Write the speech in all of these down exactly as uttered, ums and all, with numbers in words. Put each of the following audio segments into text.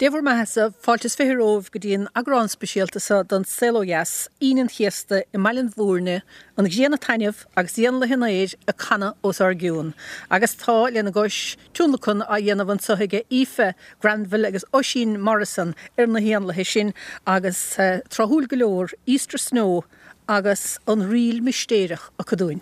Déhar me hesa fáiltas firóh go dtíon agrán speisialtasa don selojas íon chiasta i meilin bhúrne an ghéana taineh agus dhéana le hinnaéis a canna os argiún. Agus tá lena gáis túnlachan a dhéanamh an sothige Aoife Granville agus Oisin Morrison ar na héan le sin agus uh, trahúil go leor Easter Snow agus an riil mistéireach a cadúin.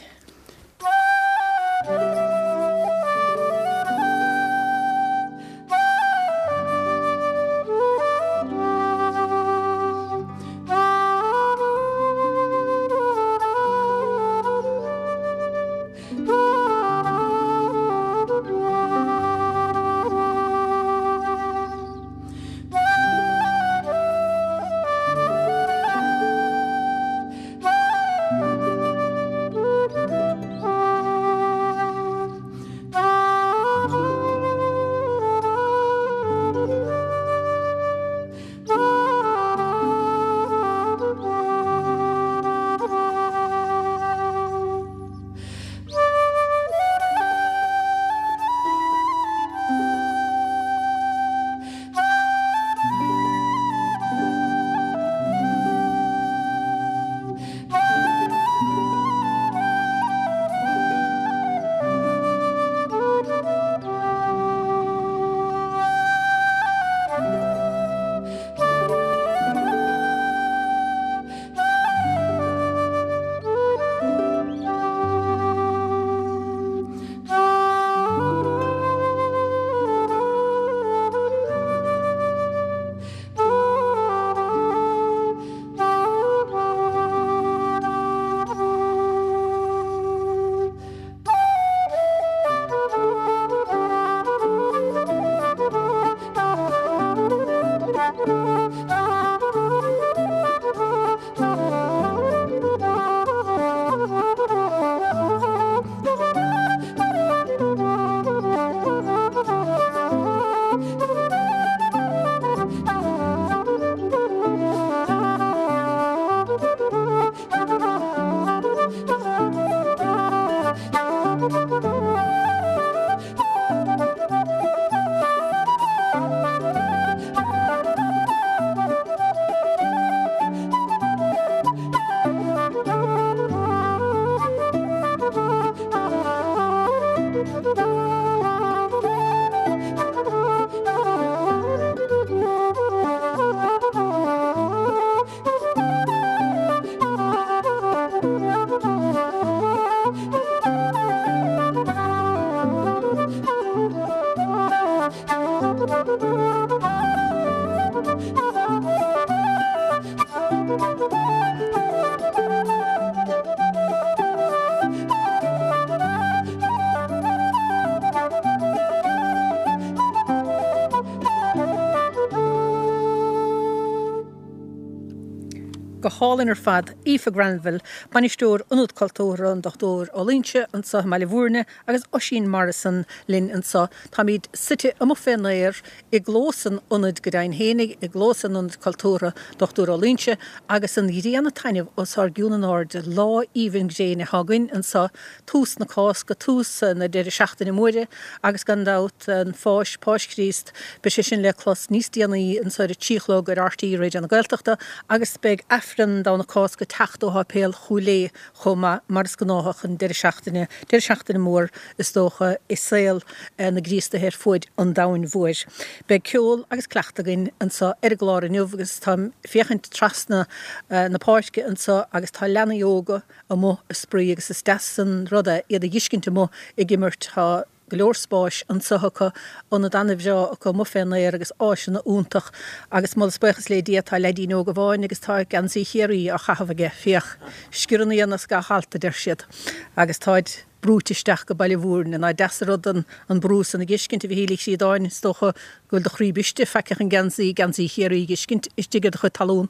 Go hálinn ar fad Aoife Granville, bainisteoir ionad cultúra an Doctor Olínse an sa meile bhúrne agus Oisin Morrison linn an sa tá míad site am fénéir i glósan ionad go dain hénig i glósan ionad cultúra Doctor Olínse agus an ghiríanna taineh os ar giúnan ard lá íbhinn géine hagann an sa tús na cás go tús na deir seachtain i muire agus gan dát an fáis páiscríist be sé sin le clos níos díanaí an sa tíchlog ar artaí réidir an Gaeltachta agus beg Fran dána cás go teachtó péal chuúlé chuma mars go náthach an deir seachtaine deir seachtaine mór is dócha is saoil na grísta ar fóid an dain bhuair. Be ceol agus cleachtagan an sa ar gláir inniuh agus tá féchant trasna na páisce an sa agus tá lena yoga a mó a sprí agus is desan ruda iad a dhiiscinnta mó i gimmert tá glóorspáis an sochacha an danmh seo go mo fénéir agus áisina úntaach agus má spechas le dia tá ledí nó go bháin agus tá gansaí chéirí a chahabhaige fioch sciúranna dhéanas ga halta der siad agus táid brútisteach go bailile bhúrne na desarod an an brús an a giscinint bhí hélik sí dáin stocha goil do chríbiste feiceach an gansaí gansaí chéirí giscinint istigad chu talún.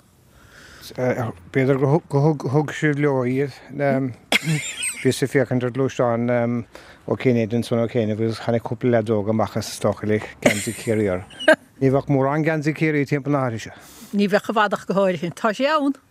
Beidir go thug siú leoíad bhí sé fiochan ar glúisteán ó cénéidir son ó céine bhús chana cúpla le dóga machchas stochaigh gansaí chéiríar. Ní bhah mór an gansaí chéirí timp náise. Ní bhecha bhadach go háirithinn tá sé ann.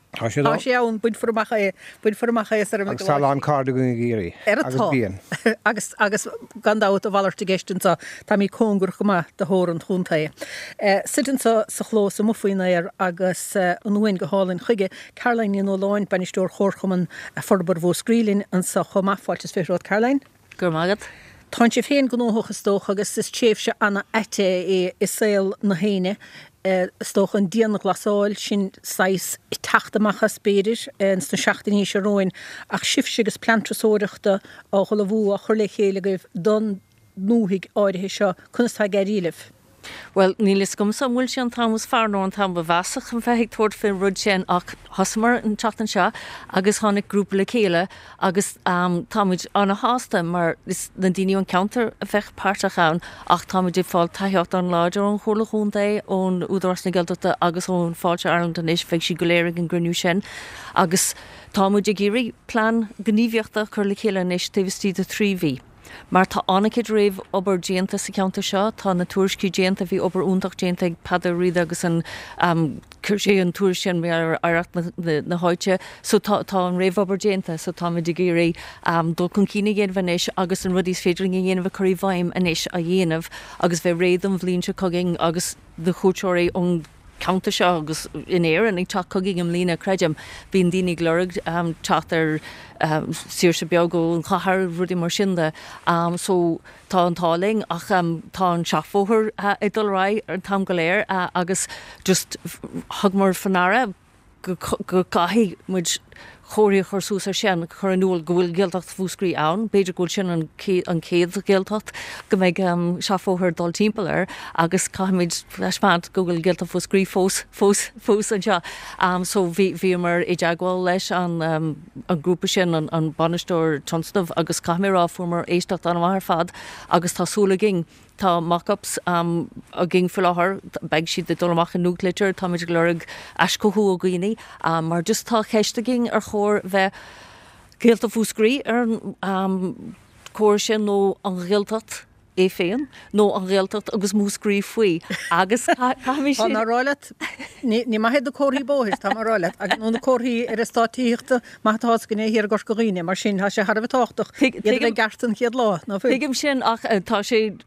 Tá sé Tá sé ann buid formacha é buid formacha é ar agus tá an cardú go géirí agus bíon. agus agus gandát a bhhairte geistúnta tá mí cóngur goma de hór an chúntaí. Sitansa sa chlós sa mufuoinéir agus an nuin go hálinn chuige Caroline nó láin banisteúr chórchaman a forbar bhó scrílinn an sa chomáfáiltas féród Caroline. Gur magad. Tá sé féin gnóthachas tócha agus is tréh se anna eite é isil na héine. Stoch an díana glasáil sin sais i taachtamachchas spéidir an sna seachtaí se roin ach sifsegus plantrasóireachta á chola bhú a chur le chéile goibh don núhiigh áirithe seo chunastá gairíileh. Well, nílis gom sa bhfuil sé an támas fearnó an tam bhheasach an bheith tuairt fin rud sin ach thosamar an teachtan seo agus tháinig grúpa le chéile agus um, táid anna hásta mar is na daine an counter a bheith páirteach ann ach táid dé fáil taíocht an láidir an chóla chunta ón údars na geldata agus ón fáilte Ireland an is feith si goléirigh an grniú sin agus táid ag géirí plán gníomhiochta chur le chéile is taobhtí a tríhí. Mar tá annachid raibh obair déanta sa ceanta seo, tá na tuairiscí déanta bhí obair úntaach déanta ag padar riad agus an chur sé an tuair sin mé ar aireacht na háite, so tá an raibh obair déanta, so tá me digéirí dul chun cína dhéanamh agus an rudís féidiring a dhéanamh chuí bhaim inis a dhéanamh agus bheith réad an bhlíonse cogging agus de chúteoirí ón counter seo agus in éir an ag tá cogging am lína creidem bíon daoine glorg um, teachtar um, siir se beagó an chahar rudí mar sinnde um, so tá an táling ach um, tá an seafóthir uh, i dul rá ar an tam goléir uh, agus just thugmar fanara go caithí muid chóirí chur ar sin chur an núil gohfuil gealtacht fúscrí ann, beidir gúil sin an céad gealtacht go méid um, seafóthir dul timpplair agus caiimiid leismad go bhfuil gealta fúscrí fós fós fós an seo. Um, so bhí mar i deagháil leis an, um, an grúpa sin an, an banisteúir Tronstamh agus caiimrá fumar éisteach an bhar fad agus tásúla ging. Tá mock-ups um, a ging fi láthir, beag siad de dolamach an núglitir, tá muid glorg ascothú a gine, um, mar just tá cheiste ging ar chóir bheith céalta fúscrí ar um, cóir sin nó an ghiltat é féin, nó an ghiltat agus múscrí faoi. Agus caiimi sin... An ráilet, ní maithe do cóirí bóthir tá mar ráilet, agus nó na cóirí ar is tátííochta maithtáis go é hir gos go ghine, mar sin tá sé Harbh táchtach, iad le gartan chiad lá. Tuigim sin ach tá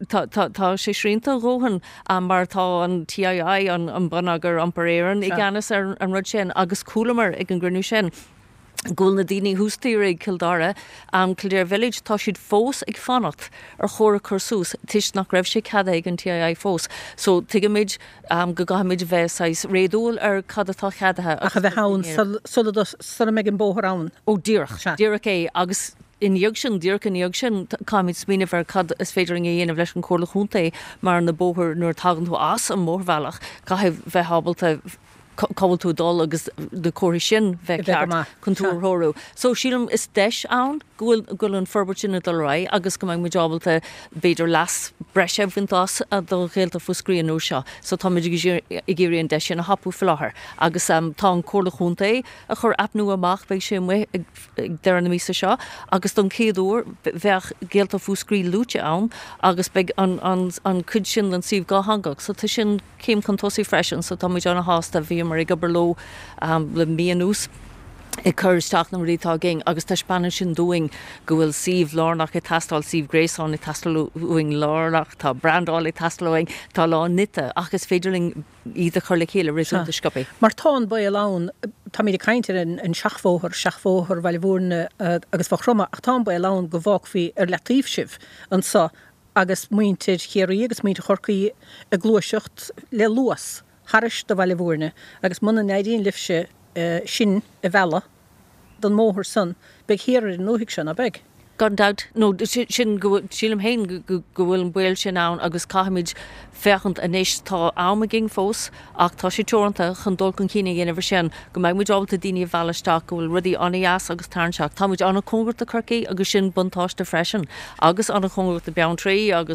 sé srínta róhan mar tá an T I I an banagar an paréan i gceannas ar an rud sin agus cúlamar ag an grniú sin. Gúil na daoine hústíir Kildare am Kildare Village tá siad fós ag fannacht ar chóra chursús tuis nach raibh sé cad ag an T I I fós. So tuigeid um, go gaimiid bheith sais réadúil ar cadatá cheadathe. A bheith hán sulla meid an bóthar ann. Ó díoch, díoch é agus in dheag sin díoch in dheag sin caiimiid smíanamh ar cad is féidiring a dhéanamh leis an chóla chunta mar na bóthar nuair tagann tú as an mórmhealach caiithh bheith habalta cabal tú dul agus de choirí sin bheith ceart chun tú thóú. So sílam is deis ann gohfuil an forbert sin dul rá agus go mbeidh muidábalta beidir las breise bhaintás a do chéalta fuscríon nó seo. So tá muid i ggéiríon deis sin a hapú fi láthair. Agus um, tá an cóla chunta a chur apnú amach beidh sé mu ag dear na mísa seo agus don céadúir bheith géalta fuscrí lúte ann agus beidh an, an, an cud sin an síomh gá hangach. So tá sin céim chun tosaí freisin, so tá muid anna hásta bhí mar i gobarló um, le míanús i chuirteach na rítá ging agus tá Spanish sin doing go bhfuil síomh lárnach i tastáil síomh gréáin i tastalúing lárnach tá brandáil i tastalúing tá lá nite agus féidirling iad a chuir le chéile réúnta scopi. Mar tá ba a lán tá míad caiintear in seachfóthir seachfóthir bhil bhórne agus bh chroma ach tá ba a lán go bhhahí ar letíomh sibh an sa agus muinteir chéirí agus muinte chorcaí a glúiseocht le luas. Haris do bhile bhórne, agus muna néidíon lifse uh, sin a bhela don móthir san, beag héir in nóhiigh sin a beag. Gandát, no, sin sílam héin go bhfuil an bhil sin ann agus caiimiid fechant a néis tá áma ging fós ach tá sé teoranta chun dul chun cíine dhéanamh sin go mbeidh muid ábalta daoine bheileisteach go bhfuil rudí anaías agus tarnseach. Tá muid anna congart a chucaí agus sin buntáiste freisin agus anna congart a beantraí agus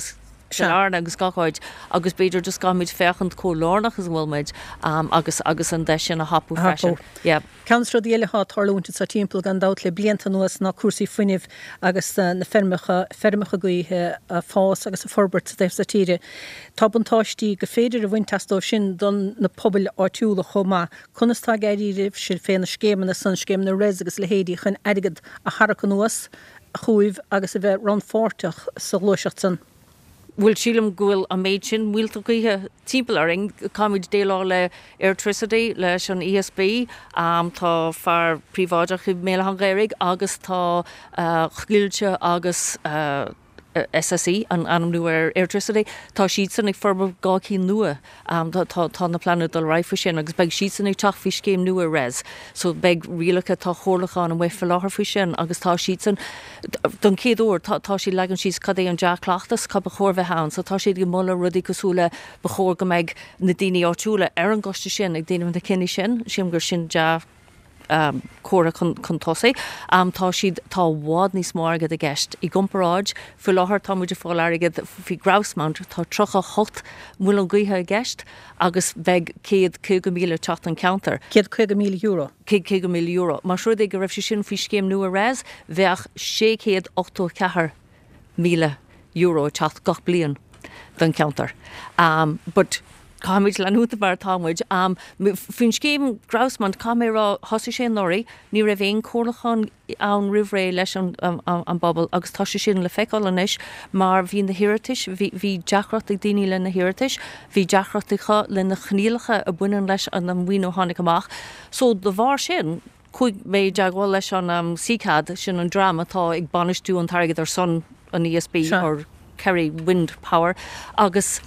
seár agus gaáid agus beidir just gaid fechant có lánach is bhfuilmeid um, agus agus an de sin a hapú freisin. Yeah. Councillor díile há tarlúnta sa timppla gan dat le blianta nuas ná cuasaí funineh agus uh, na fermecha fermecha goíthe a fás agus a forbert sa sa tíre. Tá buntáistí go féidir a bhaintastó sin don na pobl áitiúla chomá chunastá gaiidirh sin féin na scéman na san scéim na res agus le héadí chun aigad a Harracha nuas a chuúibh agus a bheith ran fórteach sa glóiseach san. Bhfuil sílam ghfuil a méid sin bhfuilta gaithe timpplaring comid déá le electricity leis an E S B um, tá fear príváideach i mé an gairig agus tá uh, chgilse agus uh, S S E an anam nu ar electricity tá siad san ag forma gá cí nua um, tá, tá, tá na planet dal raifu sin agus beg siad san ag teach fi céim nua res so beg rialacha tá chórlachán an wefa láthar fu sin agus tá siad san don céadúir tá, tá si legan siad cadé an deachlachtas cap a chórbheith hán so tá siad go molla rudí cosúla ba chóir go meid na daoine áitiúla ar an goiste sin ag déanam na cinine sin siam gur sin de Um, córa chun tosaí. Um, tá siad tá bhád níos mó agad a gceist. I gcomparáid fu láthir tá muidir fáil agad fi Grousmount tá trocha hot mhfuil an gaothe a gceist agus bheith céad cúga míle techt an counter. Céad cúga míle euro. Céad cúga míle euro. Mar siúd ag go raibh sin fi scéim nua res bheith sé céad ochtó cethair míle euro techt gach blian den counter. Um, but Cáid le nuta bar támuid um, fin scéim Grousmount cá rá hosa sé nóí ní ra bhéon córlachan an rihré leis an, an, an bobbal agus tá sé sin le feicáil anis mar bhí na hiritis hí deachrat ag daoine le na hiritis hí deachratcha le na chníalacha a buinean leis an an mhuiú tháinig amach so do bhar sin chuig mé deagháil leis an um, sicad sin an drama tá ag banistú an targad ar son an E S B sure. or Kerry Wind Power agus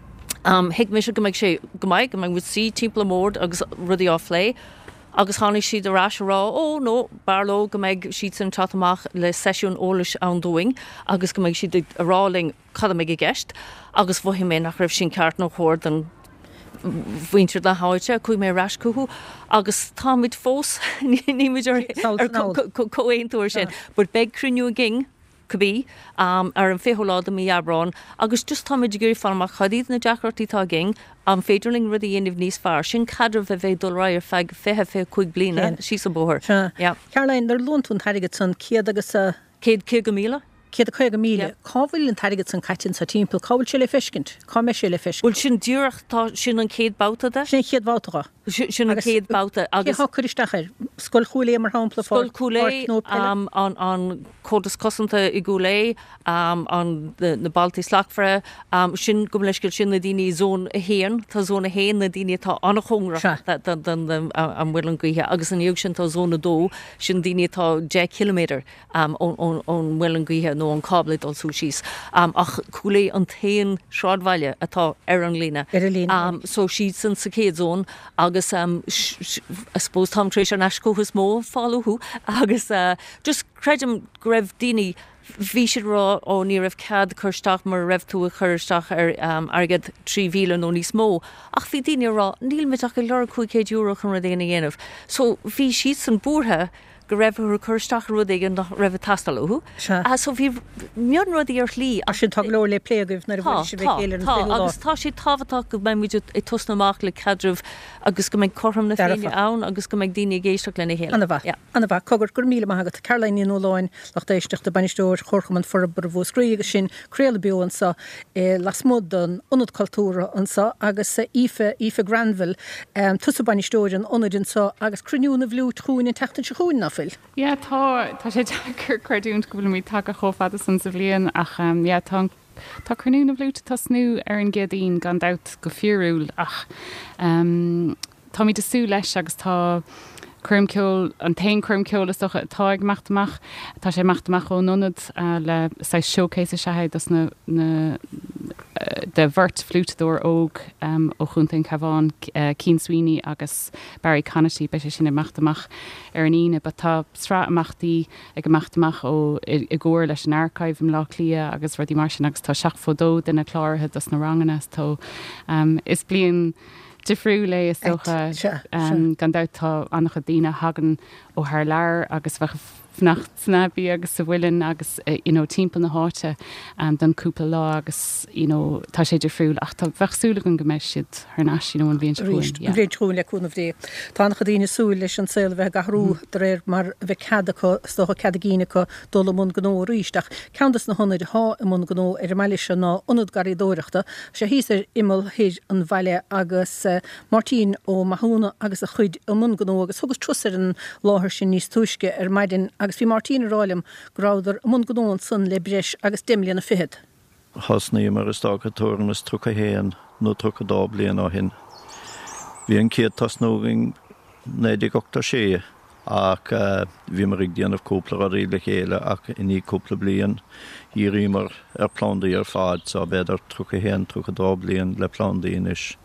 Um, hic mis go meid sé go maiid go meid sí timpla mór agus rudí á lé agus tháinig siad arás rá ó nó barló go meid siad san tatamach le seisiún ólais an doing agus go meid siad aráling cad meid i gceist agus bhhí mé nach raibh sin ceart nó chóir den bhaintear le háite chuig mé ras cuú agus táid fós ní muidir coéonúir sin, bud beag cruniú ging Cabbí um, ar an féholáda mí abrán agus just táid gurí farmach chadíad na deachirtítá ging an féidirling rudí dhéanamh níos fearr sin cadr bheith bheith dulráir feig fethe fé chuig bliana sí sa bóthir. Caroline ar lúntún tairigad san céad agus a céad cé go míle? Céad a chuig go míle. Cábhfuil an tairigad san caitin sa timppla cábhfuil se le fiscint, cá me se le fiscint. Bhfuil sin dúireach tá sin an céad báta de? Sin chéad bátacha. Sin an céad báta agus Cé chuiristeachir scoil chúlé mar hápla fáil chúlé um, an an códas cosanta i gúlé um, an na baltí slachfre um, sin go leisciil sin na daoine zón a héan tá zóna héan na daoine tá anna chungra an bhfuil an gaithe agus an dheag sin tá zóna dó sin daoine tá de kilometr um, ón bhfuil an gaithe nó an cabla dul sú síos um, ach chúlé an tain sráidmhaile atá ar an lína um, so siad san sa céad zón agus um, I suppose Tom Trish an ascóchas mó fáúthú agus uh, just creidim go raibh daoine bhí siad rá ó ní raibh cad chuirteach mar raibh tú a chuirteach ar um, agad trí bhíle nó níos mó ach bhí daoine rá níl meach go leir chuig euro chun ra déana dhéanamh so bhí siad san búrtha go raibh chu chuirteach rud ag an raibh tastalú a so bhí mion rudí ar lí a sin tá leir le pléagah na agus tá sé táhaach go mé muidir i tosnaach le cadrih agus go méid chom na féine ann agus go méid daoine géisteach lena héile. Anna bh Anna bh cogur gur míle agat Caroline nó láin nach éisteach de banisteúir chorcham an for bar bhscrí agus sin créala beúan sa las mód an onad cultúra an sa agus ife ife Granville um, tusa banisteúir an onadin sa agus cruniúna bhlú trúin in teachtain se chuún na fil. Ja tá tá sé gur creún go bhfuil mí take chofada san sa bblion ach um, yeah, tá Tá cruniúna bhlúta tá snú ar an gédaín gan dat go fiúil ach um, tá mí de sú leis agus tá crumceol an tain crumceol is tá ag meachtamach tá sé meachtamach ó nonad uh, le sa showcase seheid das na, na uh, de bhirt flútadúir óg um, ó chuntain cabháin uh, Cian Sweeney agus Barry Connolly be sé sinna meachtamach ar an ine, ba tá srá amachtaí ag meachtamach ó i, i gcóir leis an archive im lá lia agus rudí mar sin agus tá seach fódó duna chlárthe das na ranganas tó um, is blion Difriú le is socha um, gan dátá annach a dtíine hagan ó haar leir agus bheith nach snabbí agus sa bhfuilin agus uh, you know, timp na háte um, don cúpla lá agus you know, tá sé de friúil ach tá bheithsúla an gomeisiid ar nás you know, an bhíon réún le cúna bhdé. Tá nach dtíine súil leis an saoil bheith garhrú de réir mar bheith ceadacha stocha ceadagínacha dul mún gó ríisteach. Ceantas na honnaid há i mún gó ar meile se ná onad garí dóireachta, sé híos ar imil héad an bhaile agus uh, Martin ó Mahúna agus a chuid a mún gó agus thugus trusar an láthir sin níos túisce ar maidin agus bhí Martin rálim gráidir a mún gó san le breis agus dimlíonna fihead. Hasnaí mar is stácha túnas trucha héan nó trucha dá blian á hin. Bhí an céad tas nóing nédig ochta sé ach bhí mar ag déanamh cúpla a riile chéile ach iní cúpla blian í rímar ar plándaí ar fád sa beidir trucha héan trucha dá blian le plándaíon is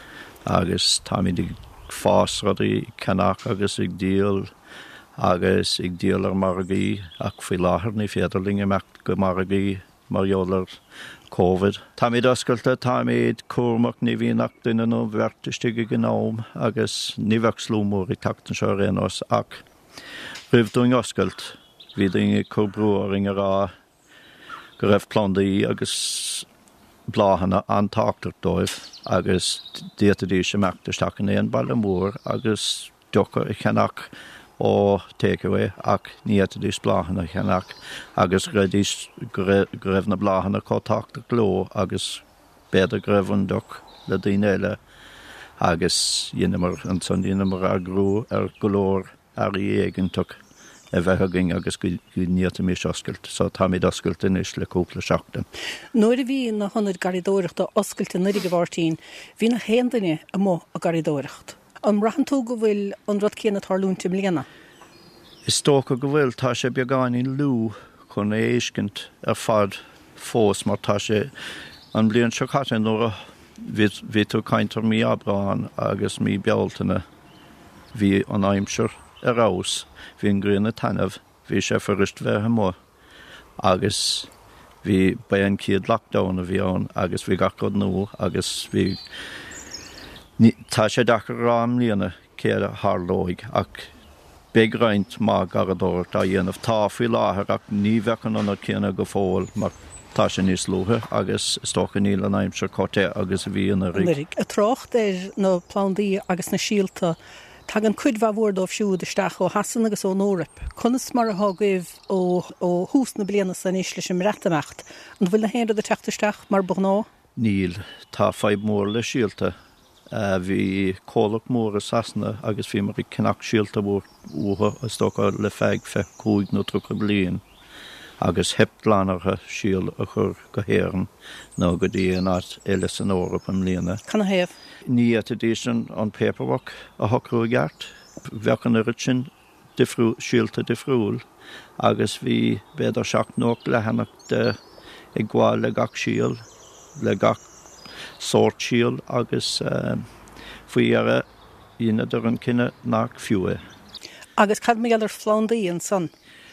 agus tá mí fás radaí cenach agus ag díal agus ag díal ar margaí ach fí láthair ní féidirling imeacht go margaí mar jólar Covid. Tá mí oscailta tá míad cuamach ní bhíonach duine nó bhhartaistigh gnám agus ní bheith slúmór i tatan seo réanos ach ribhdúing oscailt bhí daoine curbrúing ará go raibh plándaí agus bláhanna antáachtar dóibh agus déatadí sem meachtarteach in éon bail mór agus deocha i cheannach ó takeaway ach níatadís bláhanna cheannach agus gradís go raibh na bláhanna cótáachtar gló agus beidir greibhann doc le daoine eile agus dhéanamar an san dhéanamar agrú ar golóir ar éigeantach a bheithegin agus go níata mí oscailt, so tá mí oscailt inis le cúpla seachtain. Nuair a bhí na honnaid garidóireachta oscailta nuair go bhhartíín, hí na héandaine a mó a garidóireacht. An rahan tú go bhfuil an rud céanna tarlúnta mléana? Is tócha go bhfuil tá sé beagáin lú chun éiscint ar fad fós mar tá sé an blion seo chatain nóra bhí tú caintar mí abrán agus mí bealtainna bhí an aimseir arrás hí an gríonna tainmh bhí sé farist bheithe mó agus bhí ba an ciad lockdown a bhí ann agus bhí gacod nó agus bhí tá sé dachar rám líana céad a thárlóig ach beag roint má garadóir tá dhéanamh tá faoi láthair ach ní bhechan anna céanna go fóil mar tá sé níos lúthe agus stocha níl an aimseir cóte agus bhí ana rí. A trocht ar na plándaí agus na síalta tá an cuid bhhór dómh siúd isteach ó hasan agus ó nórap. Conas mar a thugah ó ó hús na bliana san is leis sem rétamecht an bhfuil na héad a teachtasteach mar bugná? Níl tá feib mór le síalta. Bhí cólach mór a sasna agus bhí mar i cenach síalta mór uha a stocha le feig fe cúig nó trucha blian agus heplanartha síal a chur go héan nó go dtíon at eile san órap an mbliana. Canna héamh? Ní atadísan an paperwork a thocrú gart, bhechan ar sin síalta difriúil agus bhí beidir seach nóch le hanach de ag gháil le gach síal le gach sort síal agus um, faoi ar a dhéanaidir an cinenne nach fiúe. Agus cad mé ar plándaí an san?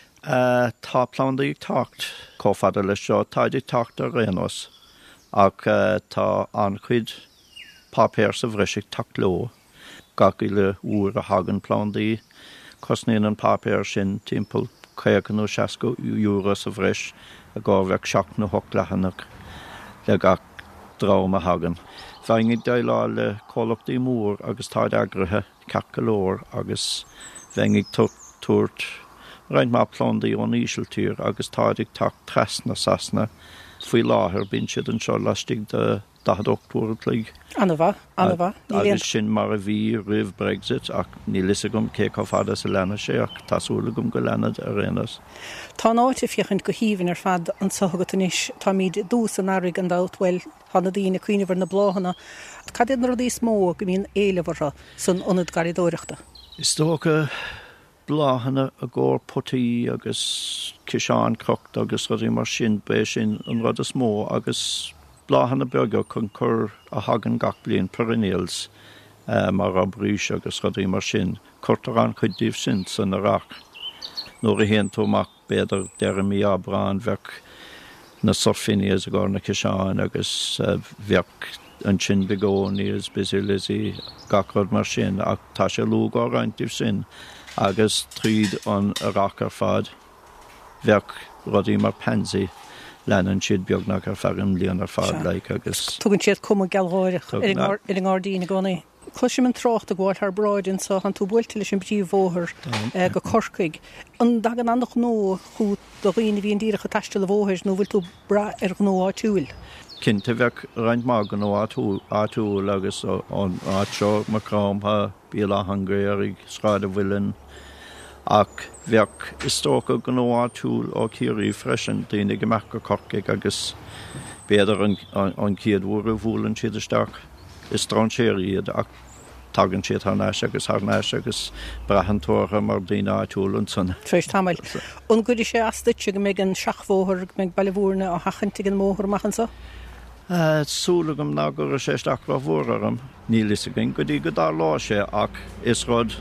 Uh, tá plándaí tácht cófada le seo táidir tácht ar réanos ach uh, tá anchuid papéir sa bhreisig tacht ló gach le úr a hagan plándaí cosnaíon an papéir sin timppel chéag nó seaca úra sa bhreis a gábhheah seach nó hocht lehanach le gach drám a hagan. Bhaingid dailá le cólachtaí mór agus táid agrathe ceach golóir agus bhaingid tuairt roiint má plándaí ón ísiltír agus táid ag tacht trasna sasna faoi láthair bíonn siad an seo laistigh de dahad octóir lí. Anna bha, anna bha. Agus sin mar a bhí rih Brexit ach ní lisa gom cé cá fada sa lena sé ach tasúla gom go lenad a réanas. Tá áite fiochant go híhann ar fad an sothgad inis tá míad dús an airigh an dáthfuil hána daoine cuioinehar na bláhanna. Cad iad na rudí smó go míon éilehhartha san ionad garidóireachta? Is tócha bláhanna a ggóir potaí agus ciseán crocht agus rudí mar sin bé sin an rud a smó agus bláhanna beaga chun cur a hagan gach blion perennials uh, mar a brís agus rudí mar sin chuirtar an chuidíomh sin san arach. Nóair a héan tómach beidir deire mí abrán bheith na sorfinní a gáir na ciseán agus uh, bheith an sin begóní is bisú lizí gachrod mar sin ach tá sé lú gá reintíomh sin agus tríd an rachar fad bheach rodí mar pensaí lenan siad beagnach ar fearm líon ar fad le agus. Tugann siad cum gealháireach ar an gádaína gcónaí. Cluisiim an trocht a gháil ar braidin sa an tú builte leis an bríomh bhóthir go corcaig. An dagan annach nó chu do riine bhíon díirecha taiste le bhóthir nó bhfuil tú bra ar nó áitiúil. Cinnte bheith roiint má gan áú áú agus an áteo mar crám bí le hangréir ag sráid a bhfuilin ach bheach is tócha gan áúil ó ciirí freisin daoine go meach go corcaig agus béidir an ciad bhúr a bhúlann siad isteach. Is strán séir iad ach tagann siad thnáis agus thnáis agus brehantóra mar daoine áitiúil an san. Tréis tamil. An gcuidir sé astaite go méid an seachmhóthir go méid bailbhúrne á hachantaigh an móthir machchansa? Súlagam ná gur sé isteach ra bhórarm níl is a gin go dtí go dá lá sé ach is rud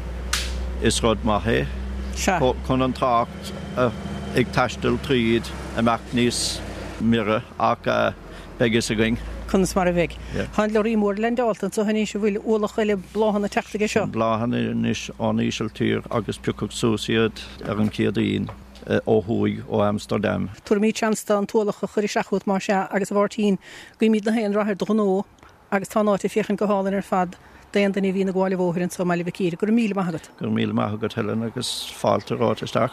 is rud maithé chun an tácht ag taistil tríd amach níos mire ach begus a gin. Chun mar a bheith.Han le rímór lendáiltan so haní se bhfuil úlach eile bláhanna teachtaige seo. Bláhanna níos an ísiltír agus pucach súsiad ar an ciadaín ó Thuaidh ó Amsterdam. Tuair mí chansta an tualacha chuir seachút mar se agus bhhartíín go míad na héon rathir do nó agus tá áit fiochan go hálan ar fad déan daní bhí na gháil bhóthir so meile bhcíir gur míle maithagad. Gur míle maithagad heile agus fáilte ráitisteach.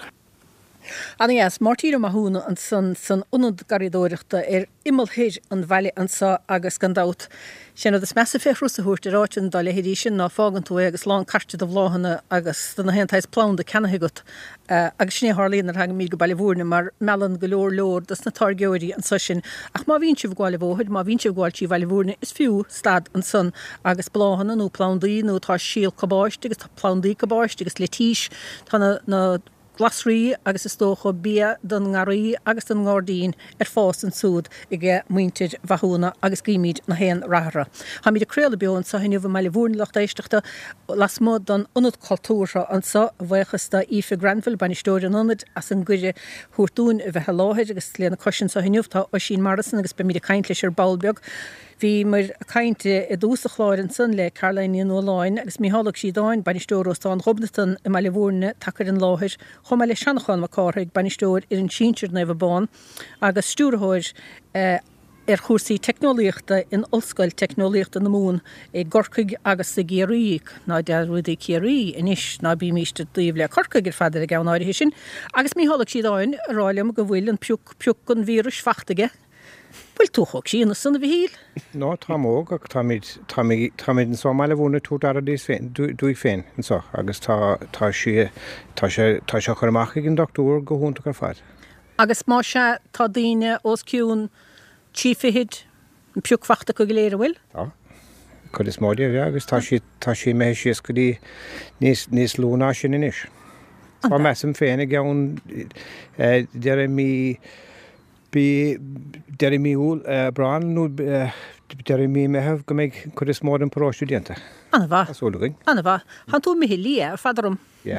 Anías Martíra Mahúna an san san unad garidóireachta ar imolhéir an bhaile ansa agus gandát. Sin is measa féhrúsa thuirt ráin dá lehéí sin ná fágan tú agus lán carte do bhláhanna agus donna hentais plán de cennahigat agus sné hálíon ar haga mí go bailbhúrna mar melan go leor leor das na targéirí an sa sin. Ach má vín sih gáil bhóid, má vín sih gáiltí bailbhúrna is fiú stad an san agus bláhanna nó plándaí nó tá síl cabáist agus tá plándaí cabáist agus letíis tá na glasrí agus is tócha bí don ngarí agus don ngordín ar fás an súd i g muintir bhaúna agus gríimiid na héan rahra. Ha mí deréile beún sa hinniuh meile bhúnlacht éisteachta las mód don unad cultúra ansa bhechasta Aoife Granville banistóir an unad as an gcuide thuúrtún a bheith láhéid agus léana cosin sa hinniuhtá ó sin Marison agus be mí caiint leis ar Balbeag. Bhí mar cainte i dúsa chláir an san le Caroline nó láin agus mí hálaach sí dáin banistóirtáin Robnatan i meile bhúrne takear an láthir chum meile seanachán má cáthaigh banistóir ar an tíir na bhbáin agus stúrthóir ar chósaí technoliaachta in ollscoil technoliaachta na mún é gorcaig agus sa géiríigh ná dearúd é céirí inis ná bí míiste daobh le corcaig ar fadar a gceannáir sin agus mí hálaach sí dáin ráileam go bhfuil an piúc piúc an vírus fachtaige. Bhfuil túchach sí na sanna bhíl? No, tá móg ach tá míid an sá meile bhúna tú dar a dís féin dúigh féin ansá agus tá sé tá sé chur amach an doctúr go húnta go fad. Agus má se tá daine os ciún tífiid an piúchfachta go léir bhfuil? Tá. Chud is móide agus tá sé mé sios go dtí níos lúna sin inis. Tá meam féin a gceann dear mí Bí deir míúil brán nó deir mí metheh go méid chud is mór an próisiúdianta. Anna bha. Asúlaing. Anna bha. Han tú mihí lí ar fadarum?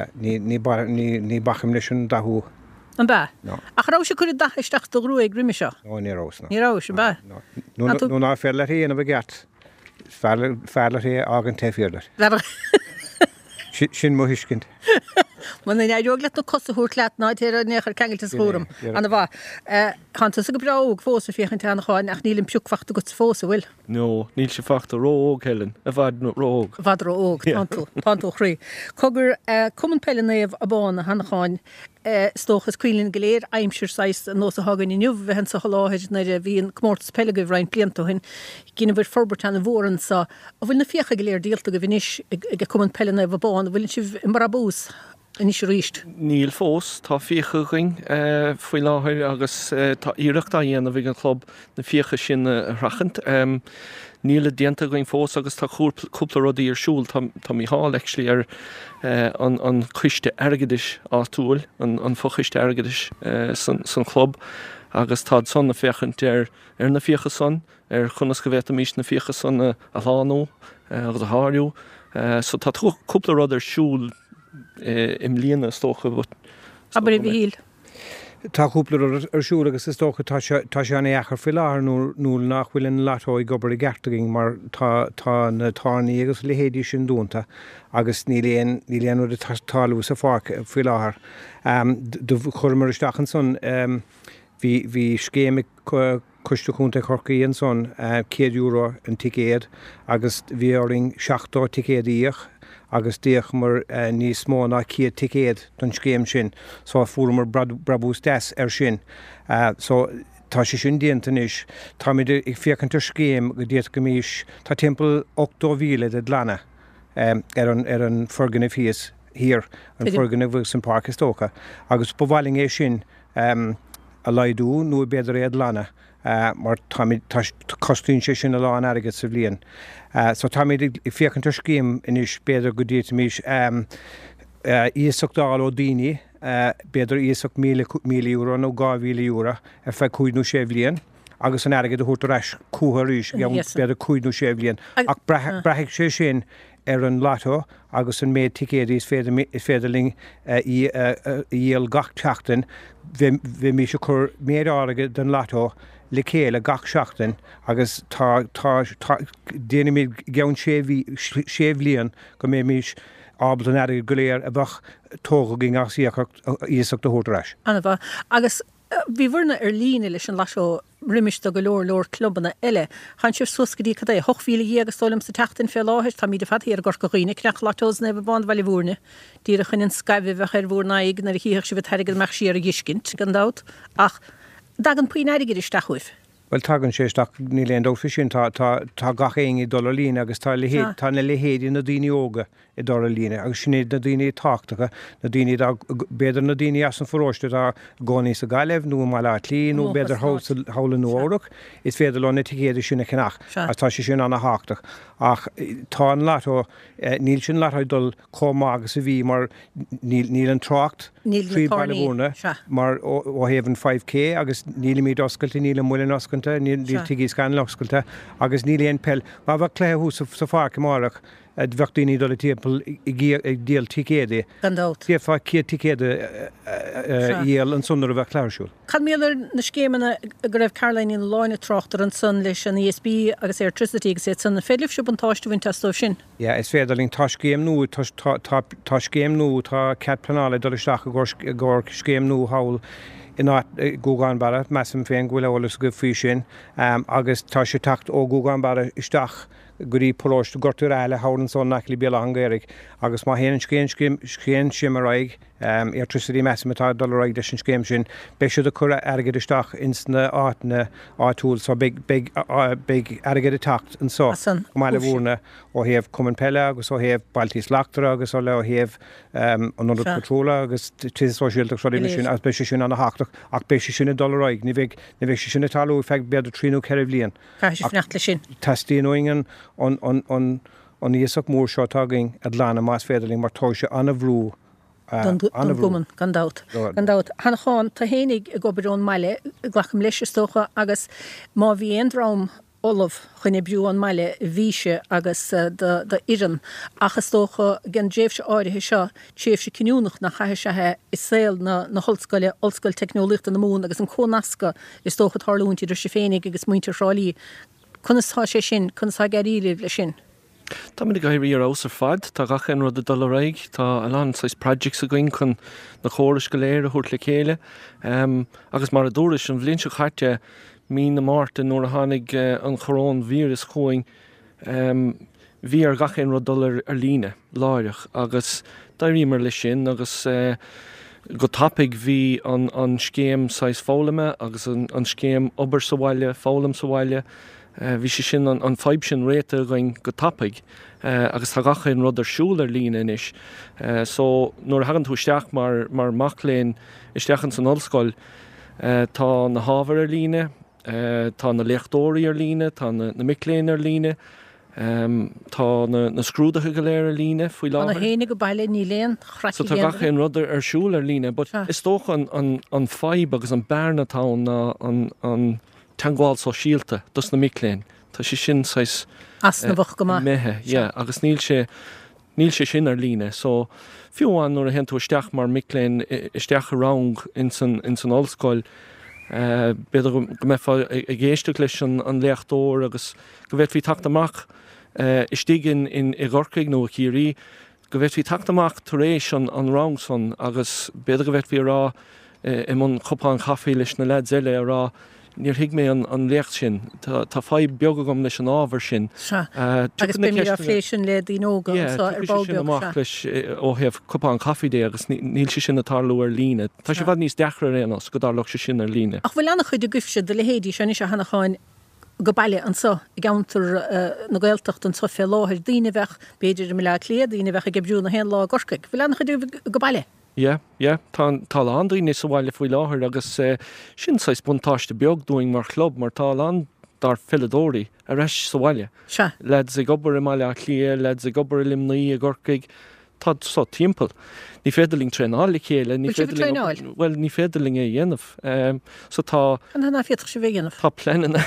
ní bacham leis an dathú. An ba? No. Ach rá se chuir daisteach do grúig griimi seo? No, ní rásna. Ní rás, an ba? Nó ná félar hí ana bh gceart. Félar hí ágan taobhfélar. Sin mó hiiscint. Man na neadúg le costa thuúrt leat ná ar nechar ceangailtas chóm anna bha. Chanta sa go breog fós a fiochan teanna cháin ach níl an piúchfachta go fós a bhfuil. No, níl sé fachta róg Helen, a bhd róg. Bhd róg, pantú chrí. Cogur cuman pelenéomh a bána hana cháin stóchas cuilinn go léir aimsir seis nó a hagan i nniuh bheithan sa choláid na bhíon cmórtas peilege bhrein bliantóhin gine bhir forbert an bhóran sa a bhfuil na fiocha go léir díalta go bhínis ag cuman pelenéomh a bána bhfuiln si in marabús. Inis ríist. Níl fós tá fiochaing faoi láthir agus tá íireachta dhéana bhíh an club na fiocha sin rachant. Níl a déanta going fós agus tá cúpla rudaí ar siúil tá mí há actually ar an chuiste airgeadis átúil an fochuiste airgeadis san club agus tá son na féchant ar ar na fiocha son ar chunas go bhéta mís na fiocha son a lánó agus a háirú. So tá cúpla rud ar siúil im líana stócha bud. Aber i bhíl? Táúpla arsúla agus is tócha tá sé anna echar fi láthir nó nach bhfuil an látó i gobar i gartagin mar tá na tánaí agus lehéadí sin dúnta agus ní léon ní léanú de talú sa fá fi láthair. Do chumar isteachchan son hí scéime cuisteúnta chorcaíon son cé euro an ticéad agus bhí áring seachtó ticéadaíoch agus díoch mar uh, níos mó ná cí ticéad don scéim sin, so fuair brabús des ar sin. Uh, so tá sé sin déantanis, tá mid ag fécantar scéim go déad go míis, tá timppel ochtó mhíle de dlana um, ar an, ar an ferganna fios hir, an ferganna bhg san Park is tócha. Agus bhhaling é sin um, a laidú nó beidir é dlana. Uh, mar costún sé sin a lá an aige sa bblion. Uh, so tá méid i fécantar scéim inis beidir go dtíit míis um, uh, íochtdáil ó daoine, uh, beidir íocht mí euro nó gá mhíle euro ar fe cúidnú sé bblion, agus an aige a thuirtar eis cútharíis gan beidir cúidnú sé bblion. Ach breithic sé sin ar an látó agus an méid ticéadí is féidirling íal gach teachtain, bhí mí se chur méad áige den látó le céile gach seachtain agus tá déana mí geann sé bhliaon go mé mís ábal an aige go léir a bheith tóga gin as íoach do thuirtar. Anna bha, agus bhí bhirna ar lína leis an leisó riimiiste go leor leor clubbanna eile. Chan sibh suscadí cadé hochhíle dhéag stolim sa teachtain fé láthir, tá míad a fat ar gur go riine cneach látós na bhán bhile bhúrne. Díra chun in scaibh bheith ar bhúr naig na híoch si bh teigil meach siar a giscint gan dát, ach dagan puoin aigeir isteachhuih. Well tagann sé isteach ní léon dófa sin tá gach éing i dul lína agus tá tá na lehéadí na daoine óga i dul lína, agus sinnéad na daoine táachtacha na daoine beidir na daoine as an forráiste a gáí sa gaileh nó má le lí nó beidir hála nó árach, is féidir le na ticéidir sinna cinach as tá sé sin anna háach. Ach tá an látó níl sin láthaid dul comá agus a bhí mar níl an trácht trí bailile bhúrna mar ó héhann five K agus níl míad oscailta níl an mhuilean oscailta, níl tuigí scan oscailta agus níl éon pell. Má bheith cléthú sa fáca márach bheachtaí dul timppel ag díal ticéide. Gandát. Dífá cí ticéide íal an sunnar a bheith chláirsúil. Can mélar na scéimena go raibh Caroline in láine trochttar an sun leis an E S B agus electricity agus é san féilih siú an táiste bhain testóh sin. Ja, is féidirling tá scéim nó tá scéim nó tá cead planála dul isteach a gur scéim nó hail in áit gúgáin bara, meam féin ghfuil eolalas go fí sin, agus tá sé tacht ó gúgáin bara isteach gurí poláiste gortú eile háann son nach lí béla hangéirigh, agus má héann scéan simaraig electricity meamatá doraig de sin scéim sin, be siad a chur airgad isteach insna áitna áitúil so big airgad tacht an só meile bhúrna ó héamh cuman pelle agus ó héamh bailtís leachtar agus ó le ó héamh an nó petróla agus tíáisiilteach seo sin as be sin anna háach ach be sinna doraig, ní bheith ní bheith sinna talú feith beidir tríú ceirh líon. Caiisnecht sin. Testíonóingen an íosach mór seo tágaing a dlána más féidirling mar tá sé anna bhrú Guman gan dát. Gan dát. Hanna cháin tá hénig a gobarón meile ghlacham leis tócha agus má bhí ein rám Olaf chunne brú an meile víse agus de iran achas tócha gen déh se áirithe seo séh se cinúnach na chaithe sethe is saoil na na holscoile olscoil technolicht an na mún agus an cónasca is tócha tharlúnti idir se fénig agus muinte rálaí. Chunastá sé sin, chunastá geíileh le sin. Tá minic go hirí ar ós ar fad, tá gachan rud a dul raig, tá an sais projects a going chun na chóris go léir a thuirt le chéile, um, agus mar a dúris an bhlíonn se chaite mí na máta nuair a tháinig uh, an chorón vírus chuing, um, bhí ar gachan rud dul ar, ar líne, láireach, agus darímar le sin, agus uh, go tapig bhí an, an scéim sais fólame, agus an, an scéim obair sa bhaile, fólam sa bhaile, Uh, bhí sé sin an, an feib sin réite going go tapig uh, agus tá gachan rud ar siúil ar lína inis. Uh, so nuair hagann tú isteach mar, mar macléin isteachchan san ollscoil, uh, tá na hábhar ar líne, uh, tá na leachtóirí ar líne, tá na, na micléin ar líne, um, tá na, na scrúdacha go léir ar líne faoi lábhar. An hénig go baile ní léon So tá gachan rud ar siúil ar líne, but ah. is tócha an, an, an feib agus an bearnatán na an, an teagháil so síalta, dus na micléin. Tá sé sin sais as na bhach go má. Méthe, yeah, agus níl sé níl sé sin ar líne, so fiúháin nuair a hen tú isteach mar miléin isteach rang in san in san olscoil. Uh, beidir go méfa a géiste leis an lechttóir agus go bhfuil hí tacht amach uh, istígin in i Gorcaig nó a Chiarí, go bhfuil hí tacht amach taréis an an rangson agus beidir go bhfuil hí rá uh, i món chopán chafií leis na leid eile a rá níor hiig mé an, an lecht sin, tá fáid beagagam leis an ábhar sin. Uh, agus be mé a fléisisin le dí nóga ar bábeag leis ó heh cupán cafiidé agus níl sé sin atálú ar líne. Tá sé bhd níos dechra réanas go dálach sé sin ar líne. Ach bhfuil annach chuid a gufse de lehéadí se is a hanacháin go bailile an so i gaantar na gailtacht an so fé láthir daine bheith beidir me le léad, daine bheith a gebbrú na hen lá Gorcaig. Bhfuil annach chuid go bailile? Ja, ja, tá an daoine sa bhhaile faoi láthair agus sin sa buntáiste beag dúing mar club mar tá an dar Philidóí a reis sa bhhaile. Se. Led sa gobar i meile a clia, led sa gobar i limnaí a Gorcaig, tá so timppel. Ní féidirling trénáil i chéile, ní féidirling, well, ní féidirling é dhéanamh. Um, so tá... An hana féidir sé bhéanamh. Tá plenan.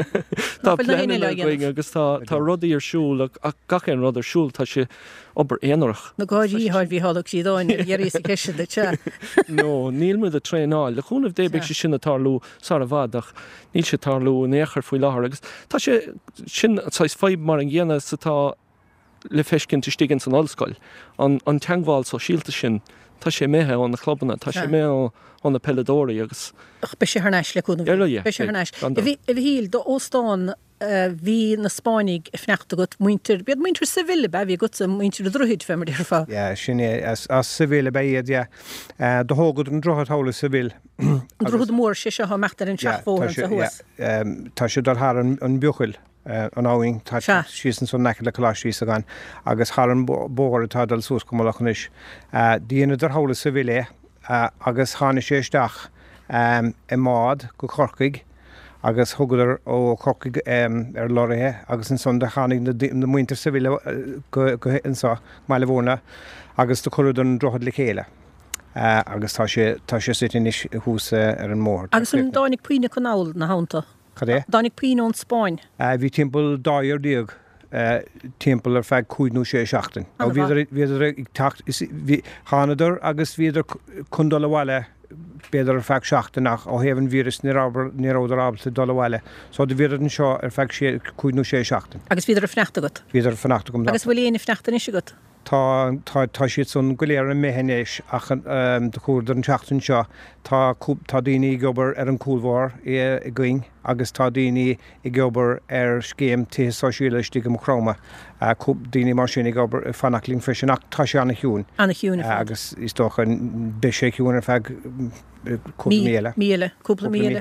Tá plenan a going agus tá tá rudaí ar siúl a gachéan rud ar siúl tá sé obair éanarach. Na gáidí háid bhí hálach sí dáin dhéirí sa ceise de te. No, níl mu a trénáil. Le chúnamh débeh sé sinna tarlú sar a bhadach, níl sé tarlú néchar faoi láthair agus tá sé sin sais feib mar an ghéana sa tá le feiscin tú stigin san olscoil. An, an teangháil so síalta sin, tá sé méthe an na clubbanna, tá sé mé an na Philidóí agus. Ach, be sé harnáis le cúna. Eile, ja. Be sé harnáis. I bhí híl do óstáin hí na Spáinnig i fneachta gut muintir, bead muintir civile be, bhí gut muintir a druid fe mar dhear fá. Ja, sin é, as civile be iad, ja. Do hógad an drochad hála civil. An drochad mór sé se ha mechtar an seachfór an sa hús. Tá sé dar haar an buchil. Uh, an áing tá sísan son neice le choláisí a gan agus há an bóir atá dal sús go lachnis. Uh, Díana ar hála sa bhilé uh, agus hána sé isteach um, i mád go Corcaig agus thugadar ó Corcaig um, ar lorathe agus an son de chánig na muintir sa bhile uh, go insá meile bhórna agus do chuir an drochad le chéile. Uh, agus tá sé tá sé sit in hús uh, ar an mór. Agus an dánig puoine canáil na hánta. Cadé? Dánig puoine ón Spáin. Uh, Bhí timppel dáir díag uh, timppel ar feid cúidnú sé seachtain. Á bhíidir ag tacht hánadar agus bhíidir chun bhile beidir ar feid seachtainach ó héhann vírus níráidir ábalta bhile. So de bhíidir an seo ar feid sé cúidnú sé seachtain. Agus bhíidir a fneachta gut. Bhíidir fneachta gom. Agus bhfuil éana fneachta is gut. Tá tá siad son goléir an méhénéis ach um, de chuúdar an teachtain seo tá tá daoine gobar ar an cúlmhór i, i going agus tá daoine i gobar ar scéim tithe sosiúla tí go chroma uh, daoine mar sin i gobar fannachling freisin ach tá sé anna hiún. Anna hiún. Uh, agus is doch an be sé hiún ar feig cúpla míle. Míle, cúpla míle.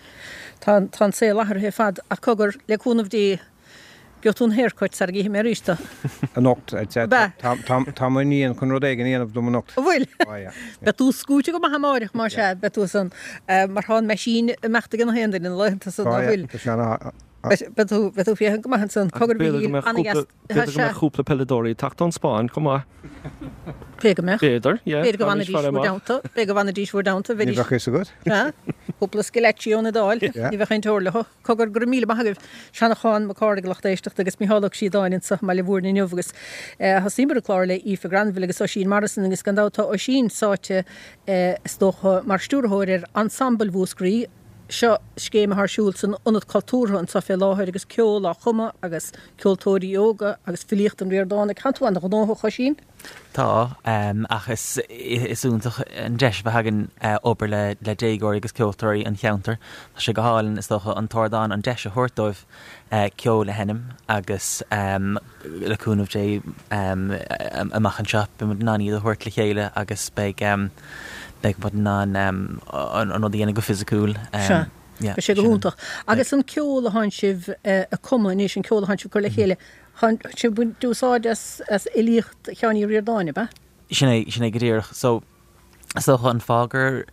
Tá tá sé láthair he fad a cogur le cúnamh dí Gotún haircut ar gihí mar rísta. An ocht, tá mai níon chun rud éigen íanamh dom an ocht. Bhfuil. Betú scúte go maith máireach mar se betú san mar hán me sin meachta gan héan in leanta san bhfuil. Betú betú fiochan go maith san cogur bhí anagast. Beidir me chúpla Philidóí tacht an Spáin comá. Pé go me? Beidir, ja. Beidir go bhana díos bhór dánta. Bé go bhana díos bhór dánta. Ní bheith is a god? Cúpla skelettíón na dáil, ní bheith chéint tóirla. Cogur gur míle maithagah seanna cháin má cáda go lachtéisteach agus míhallach sí dáin sa meile bhúr na neomhagus. Has símar chlár le Aoife Granville agus ó sin Marison agus gandátá ó sin sáte stócha mar stúrthóir ensemble bhúscrí seo scéime th siúlsan onad cultúra an sa fé láthir agus ceol a chuma agus ceoltóirí yoga agus filiocht an riordána cantáin go nócha sin. Tá um, ach is isúntaach an deis bheithagan uh, obair le, le dégóir agus ceoltóirí an cheantar. Tá sé go hálann is dócha an tordán an deis a thuirtóibh uh, ceol le hennim agus um, leúnmh dé um, amachchan seo be mu naní a thuirt le chéile agus beag um, beag bud ná um, an dhéana go fisiciúil. Um, Be sé go húntaach. Agus an ceol a hain sibh a cuma níos an ceol a hain sibh chu le chéile. Si bú dúsáid as ilíocht cheanní riordáine ba? Sinné sinné go dtíirech. So socha an fágur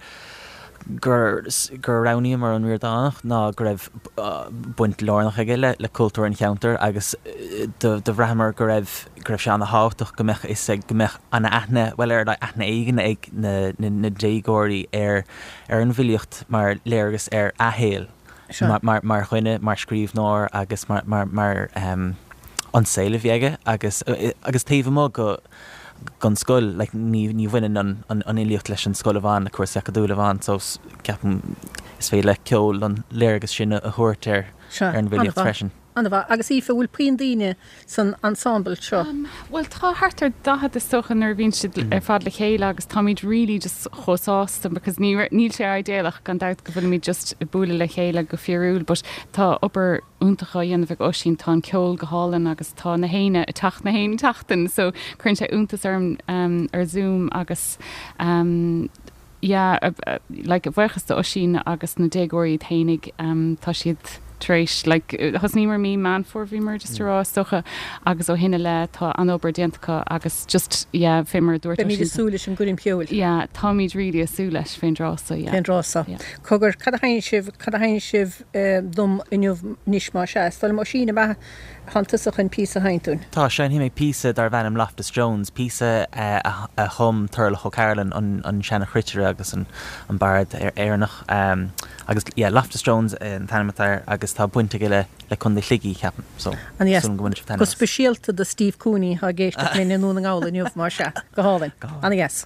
gur gur raníam mar an riordánach ná gur raibh uh, buint lárnach aige le le cultúr an cheantar agus de de bhreamar gur raibh gur raibh seán na háach go meach is go meach anna aithne well ar aithna éigen ag na na, na dégóirí ar ar an bhiliocht mar léargus ar ahéal mar mar mar chuine mar scríbh nóir agus mar mar mar um, ansaile bhíige agus agus taobh mó go gan scoil like, ní ní bhainean an an an ilíocht leis an scoil bháin a cuasa a dúla bháin so ceapan is fé le ceol an léirgus sin a thuirt ar ar an bhilíocht freisin. An bh agus ífa bhfuil peon daine san ensemble seo. Um, well tá hartar dahad is sochan ar bhín siad ar fad le chéile agus tá míid really just chosásta because níl sé idéalach gan dat go bhfuil míid just búla le chéile go fiúil, but tá opair úntacha dhéanamh osín tá ceol go hálan agus tá na héine a tacht na héin tatan, so chun sé úntas arm um, ar Zoom agus um, yeah, uh, uh, like bhechas de osín agus na dégóirí thénig um, tá siad tréis like has ní mar mí man for bhí mar just rá socha agus ó hinine le tá an obair déantacha agus just yeah, fémar dúirt Be míad súla an gurim peúil. yeah, tá míid ríí a sú leis féin rása yeah. Féin rása. Yeah. Cogur cad a hain sibh cad a hain sibh uh, dom inniuh níos má se. Stáil má sína bheit hantasach an pí a haintún. Tá sé hí méid písa dar bhenim Loftus Jones, písa uh, a, a chum turla cho Carolan an, an sena chritere agus an, an barad ar éarnach. Um, agus yeah, Loftus Jones an tanamatar agus tá buinte le le chun de chligií ceapan. So, An yes, so go go spesialta de Steve Cooney ha géiste mé nú an gála inniuh má se. Go hálainn. An yes.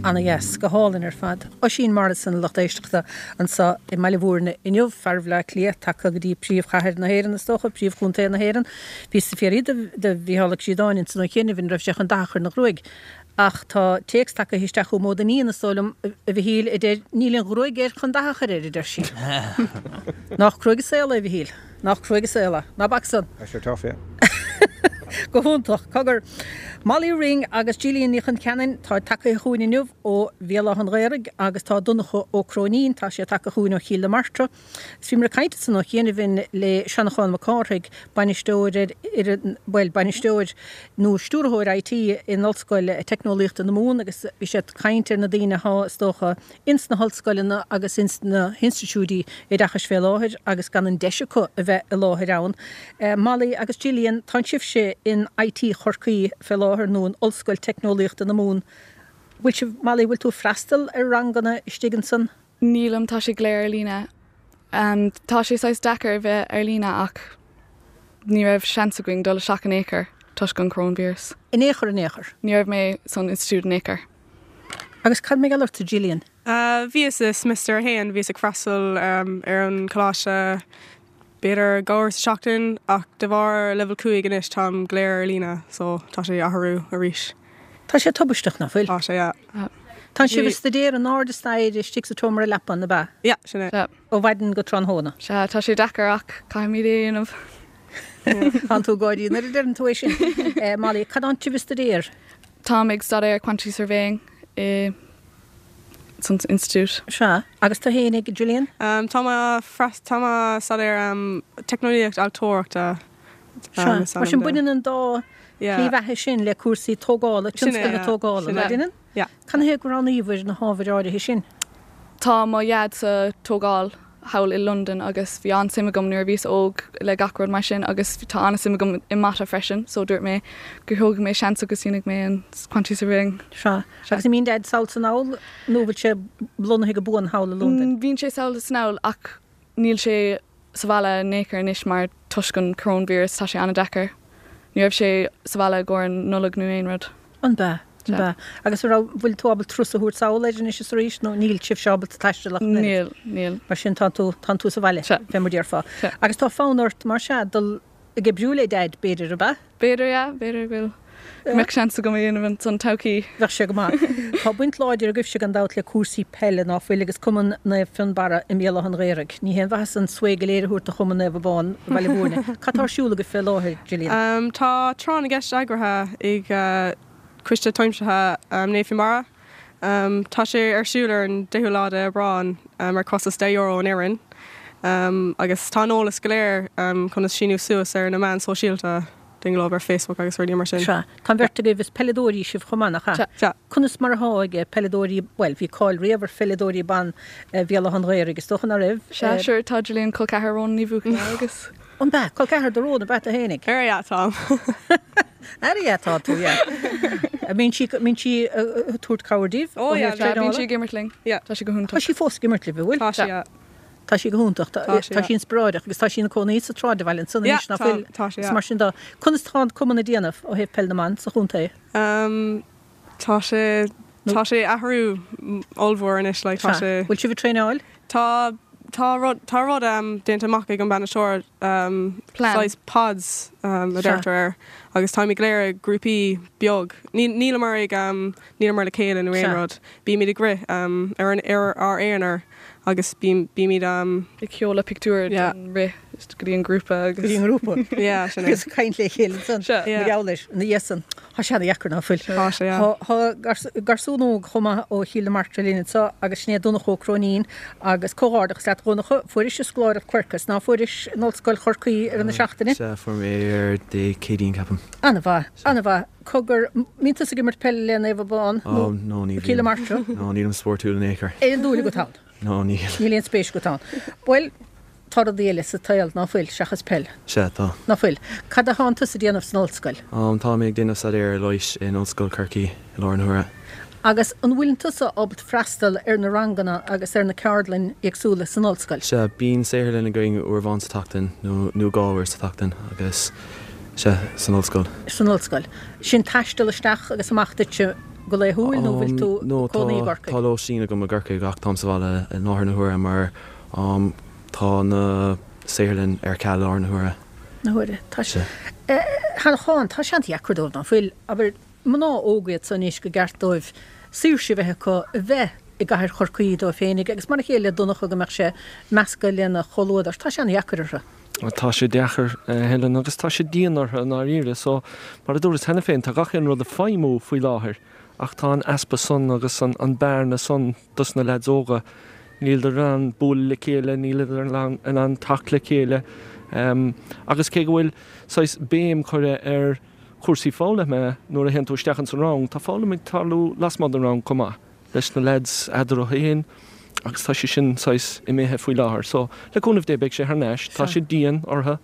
anna yes go hálinn ar fad. Ó sin Morrison lecht éisteachta an sa i meilehúrne inniuh ferbhla clia take go dtí príomh chathir na héireann na stocha, príomh chunta na héireann, bhí sa fiarí de bhíálaach si dáin san chéine bhín raibh seach an dachar nach ruig. Ach tá téex take histeach ó móda níana stólam a bhí híl idir nílíon ruig éir chun dachar éidir idir sin. Nach cruige saola a bhí híl, nach cruige saola, na baxan. That's your tough, yeah. Go húntaach cogur Molly Ring agus Gillian ní chun ceann tá take chuúin inniuh ó bhéala an réireg agus tá dunacha ó cronín tá sé take chuúin ó chiile martra. Sví mar caiite san ó chéanamhín le seanachán macáraigh bainisteoir bhil bainisteoir nó stúrthóir I T in olscoil technolíochta na mún agus bhí sé caiintear na daine há stocha ins na holscoilena agus ins na institúdí i d dachas fé láthir agus gan an deise chu a bheith i láthir ann. Molly agus Gillian tá sibh sé in I T chorcaí fé láthir nó an olscoil technolíochta na mún. Bhfuil si Molly bhfuil tú freistal ar ranganna istigan san? Nílam tá sé léir ar lína. Um, tá sé sais dachar bheith ar lína ach ní raibh seansa going dul seach an éair tuis gan crón bírs. In éair an éair? Ní raibh mé son institúd an éair. Agus cad mé galir tú Gillian? Uh, Bhíos is Mister Hain, bhíos ag freistal um, ar an choláise beidir gáir sa seachtain ach de bhar level cuaig inis tám gléir ar lína, so tá sé athrú a rís. Tá sé tubisteach na bhfuil? Tá sé, ja. Tá sé bhís de déir an áda staid is tí sa tomar a lepan na ba? Ja, sinna. Ó bhaidin go tron hóna? Se tá sé dachar ach caiimí déanamh. An tú gáidí, na idir an tú sin. Molly, cad an tí bhís de déir? Tá ag stad ar quantity surveying i Sun Institute. Se, agus tá héananig Gillian? Um, tá má fras, tá má sad ar um, technolíocht altóachta. Se, mar sin buinean an dá líomhethe sin le cuasaí tógála, tinscail na tógála, le duine? Can hé go raníomhir na hábharáide sin? Tá má iad sa tógáil hail i London agus bhí an simigum nuair bhís óg le gacród mar sin agus tá anna simigum i mata freisin, so dúirt mé gur thóg mé seansa agus sinnig mé an quantity surveying. Se, agus i mín dead saoil san áil, nó bhfuil sé blonathe go búin hail i London? Bhín sé saoil snáil ach níl sé sa bhela nécar níos mar tuiscin crón bírs tá sé anna dechar. Ní raibh sé sa bhela gur an nulag nó aon rud. An ba. Ba. Agus ra bhfuil tú abal trúsa húr saoil idir is rís nó níl sibh seabal taiiste le Níl, níl. Mar sin tá tú tá tú sa bhile fé mar díar fá. Agus tá fánart mar se dul i g brúla deid beidir a ba? Beidir, ja, beidir bhfuil. Me seansa go dhéanamh san taucií. Bheith sé go má. Tá buint láidir a gibh se an dat le cuasaí pelle ná bhfuil agus cuman na fin bara i méala an réireg. Ní hen bheits an swéige léirúirt a chuman na bháin bhile búna. Catá siúla go fé láthir, Gillian? Um, tá trán a gceist agratha ag uh, Cuiste toimsethe um, néfi mara. Um, tá sé ar siúlar an dehuláda brán um, ar costas dé euro an éireann. Um, agus tá nólas go léir um, chun sinú suas ar na man sosiálta dinglób ar Facebook agus ruí mar sin. Se, tá bhirrta go bhís peladóí sibh chumanacha. Cunas mar háige peladóí, well, bhí cáil riamhar peladóí ban bhéala an réir agus dochan a rih. Se, seir tá Gillian col ceharrón ní bhúcan agus. An ba, col cehar do róna bet a hénig. Ar ja, Tom. Ar ja, tá tú, ja. Mín si túirt cáirdíh? Ó, ja, bhín si gimmertling. Tá si go húnta. Tá si fós gimmertli bhfuil? Tá si, ja. Tá sí go húntaach, tá sin spráideach, agus tá sin cónaí sa tráide bhile san na fil mar sin dá. Cunas tá cumna déanamh ó heh pelnaán sa chunta? Um, tá sé tá sé ahrú olmhór inis le tá sé. Bhfuil si bh tréáil? Tá tá rud tá rud um, déanta amach ag an banna seoir um, size pods um, a deirtar agus tá ag léir grúpií beag. Níl mar ag um, níl mar le céile nó éonrod. Bí mí grith um, ar an ar ar éonar agus bí míad um, I ceola pictúir an ré go dtí an grúpa agus. Go dtí an grúpa? Ja, sinna. Agus caiint le chéile san. Meális na dhéasan. Tá seanna dhechar ná fuil. Tá sé, ja. Tá garsúnóg chuma ó chiile martra lína sa agus sné dúna cho cronín agus cóárdach le rónacha fuidir se scláir cuircas ná fuidir nóscoil chorcaí ar an na seachtainine. Se form é ar de cédín capam. Anna bha, anna bha. Cogur mínta sa gimmert pelle le na bháin. Oh, no, ní. Chiile martra. No, ní an sportúil an éair. É an dúla go tán. No, ní. Níl an spéis go tán. Well, tá a déile sa tail ná fuil seachas pell. Se, tá. Ná fuil. Cad a háanta sa déanamh san olscoil? Um, tá méid déanamh sa ar lois in olscoil Corcaí i Láran Thura. Agus an bhfuilnta sa obacht freistal ar na rangana agus ar na cardlainn agsúla san olscoil? Se, bín séirlinn a going uair bhain sa tachtain, nó gáhar sa tachtain, agus se san olscoil. San olscoil. Sin taistal isteach agus amachtaite go le húil nó bhfuil tú nó cónaí gorca. tá lo sína go a ggurca gach tam sa bhile in náthir na thuaire mar um, tá na saolinn ar ceall ar na thuaire. Na huaire, tá sé. Tá cháin, tá seantí acradóibh ná fuil, aber mná ógad san níos go gartóibh siúr si bheitthe go bheith i gaiir chorcaí dó féinnig, agus mar chéile donnacha go meach sé measca lena cholódar, tá sean acradóibh. Tá sé dechar heile agus tá sé díanaar an áíre, so mar a dúras hena féin tá gachéan rud a féimú faoi láthair ach tá an aspa son agus an, an bearna son dus na ledzóga níl ar an búil le chéile, níl ar an, an, an tach le chéile. Um, agus cé go bhfuil sais béim chuire ar cuasaí fála me nuair a hen tú stechan san rang, tá fála mé talú lasmad an rang comá leis na leds adar ó héin. agus tá sé sin sais i méthe faoi láthair. So leúnmh dé beag sé thnéis, tá sé díon ortha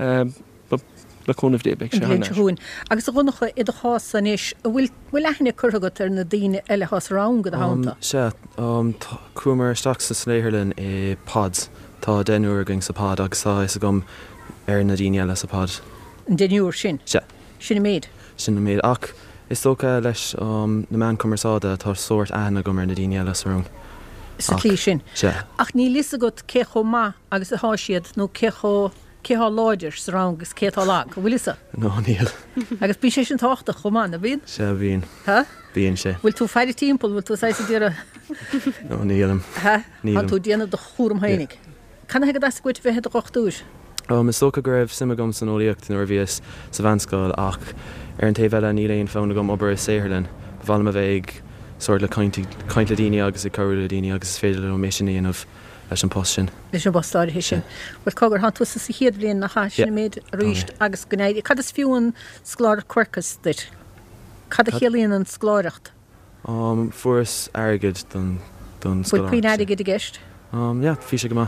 leúnmh dé beag sé thnéis. Agus a runnacha iad a chás san is bhfuil lethna chugat ar na daine eile chás rang go a háanta. Se cuamar staach sa sléirlinn i pods tá denúir ging sa pod agus tá is a gom ar na daine eile sa pod. An denúir sin? Se. Sinna méid? Sinna méid ach is tócha leis um, na man cumarsáda tá sórt ana gom ar na daine eile sa rung. Sa clí sin. Ach ní lisa go cécho má agus a háisiad nó cécho céá láidir sa rang agus cétá lá, bhfuil isa? No, níl. Agus bí sé sin táachta chomá na bhíon? Se bhíon. Ha? Bhíon sé. Bhfuil tú feidir timppla bhfuil tú saisa díra? No, nílam. Ha? Nílam. An tú déanana do chúram hainnig. Canna heagad as goit bheithe a chochtúis? Um, is tócha go raibh simagam san óíocht nuair bhíos sa bhanscoil ach ar an taobh ní léon fána gom obair is saoirlinn, bhhailm a bheith sort le kaint le daine agus i choir le daine agus féidir le misisiíon of leis an post sin. Leis an postáir hí sin. Bhfuil cogur han tú sa chéad blion nach cha sin méid ríist agus gonéid. Cad is fiúin sláir cuircas dit? Cad a chéalaíonn an sláireacht? Um, furas agad don don sláireacht. Bhfuil cuioine agad i gceist? Um, ja, fi sé go má.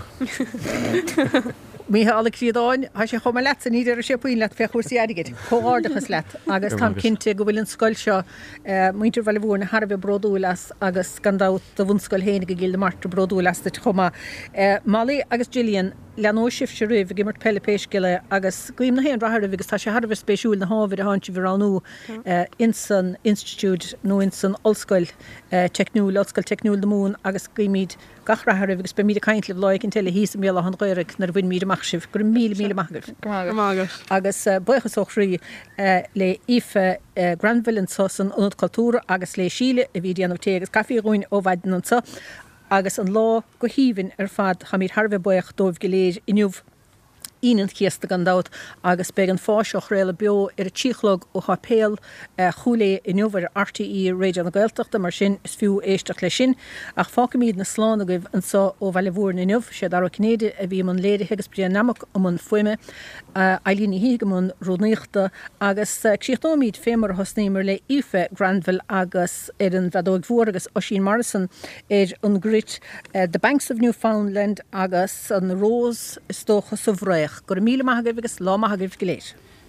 Míthe alla críadáin, ha sé chuma leat san idir sé puoin leat fechúsaí aigid. Chomhardachas leat, agus tá cinnte go bhfuil an scoil seo muintir bhile bhór na Harbh brodúlas agus gandát do bhunscoil héna go gilda marta brodúlas de chuma. Malí agus Gillian leanó sif se roih gimmart pelle péisciile agus goim na héan rahar agus tá sé Harbh spéisiúil na hábhir a háintí bhránú in san Institute nó in san Olscoil technúil, Olscoil technúil na mún agus goimíd gach rahar agus be míad a caiintlah láig in teile hí sem méla an gaiireg nar bhain míad amachsibh gur mí mí magur. Agus buchas óchrí le ife Granville an sosan anad cultúra agus le síle a bhí déanamh té agus caíúin ó bhaiden an sa agus an lá go híhann ar fad cha míad Harbh buach dómh go léir inniuh ían chiasta gandát agus be an fáiseach réile beo ar a tíchlog ó hapéal choulé inniuhar R T E réidir an gailteachta mar sin is fiú éisteach lei sin ach fáca míad na sláánna goibh an sa ó bhile bhór na inniuh sé dar cnéide a bhí man léide agus brian namach am an foiime ailíní hí go man róníochta agus síochtómíd fémar hosnéimar le ife Granville agus ar an bhedóg mhór agus Oisin Morrison ar an grit The Banks of Newfoundland agus an Rose is tócha sa bhréich gur míle maithagah agus lá maithagah go léir.